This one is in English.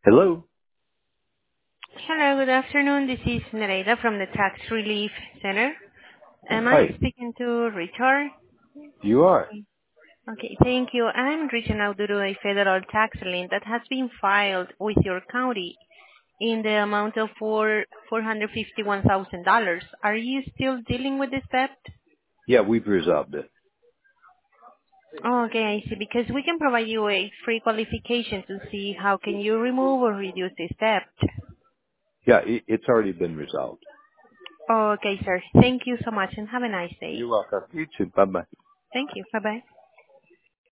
Hello. Hello, good afternoon. This is Nereida from the Tax Relief Center. Am I Hi. speaking to Richard? You are. Okay, thank you. I'm reaching out due to a federal tax lien that has been filed with your county in the amount of $451,000. Are you still dealing with this debt? Yeah, we've resolved it. Okay, I see. Because we can provide you a free qualification to see how can you remove or reduce this debt. Yeah, it's already been resolved. Okay, sir. Thank you so much and have a nice day. You're welcome. You too. Bye bye. Thank you. Bye-bye.